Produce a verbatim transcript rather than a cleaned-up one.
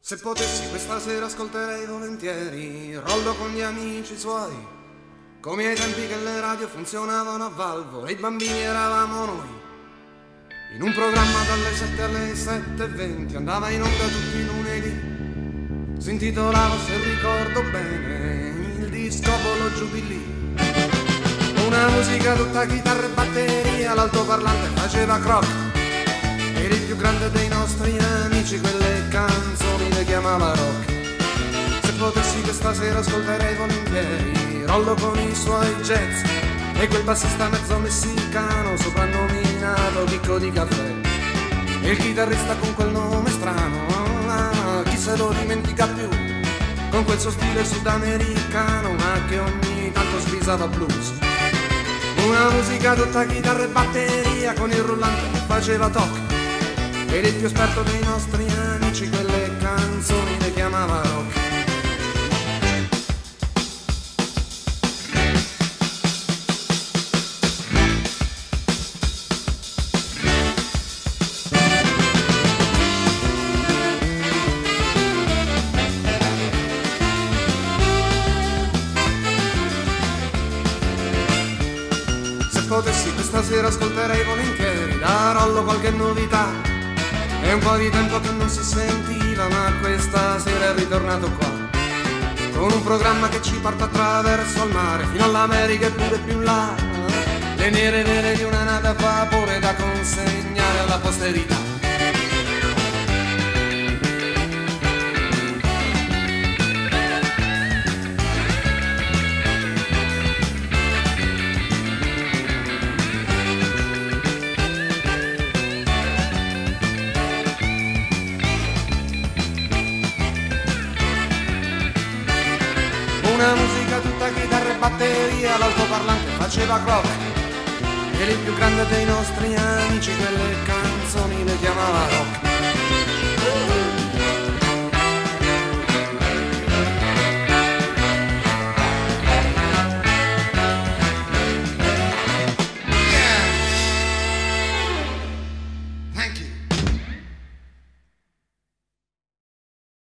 Se potessi questa sera ascolterei volentieri Rollo con gli amici suoi, come ai tempi che le radio funzionavano a valvo e i bambini eravamo noi. In un programma dalle sette alle sette e venti andava in onda tutti i lunedì. Si intitolava, se ricordo bene, il discopolo Giubilì. Una musica tutta chitarra e batteria, l'altoparlante faceva croc. Eri il più grande dei nostri amici, quelle canzoni le chiamava rock. Se potessi questa sera ascolterei volentieri Rollo con i suoi jazz e quel bassista mezzo messicano soprannominato Chicco di Caffè. E il chitarrista con quel nome strano, ah, chi se lo dimentica più, con quel suo stile sudamericano ma che ogni tanto svisava blues. Una musica tutta chitarra e batteria con il rullante che faceva toc. Eri il più esperto dei nostri amici, quelle canzoni le chiamava rock. Se potessi questa sera ascolterei volentieri da Rollo qualche novità. È un po' di tempo che non si sentiva, ma questa sera è ritornato qua, con un programma che ci porta attraverso il mare, fino all'America e pure più in là. Le nere nere di una nave a vapore da consegnare alla posterità. Una musica tutta chitarra e batteria, l'altoparlante faceva croc. Eri il più grande dei nostri amici, quelle canzoni le chiamava rock.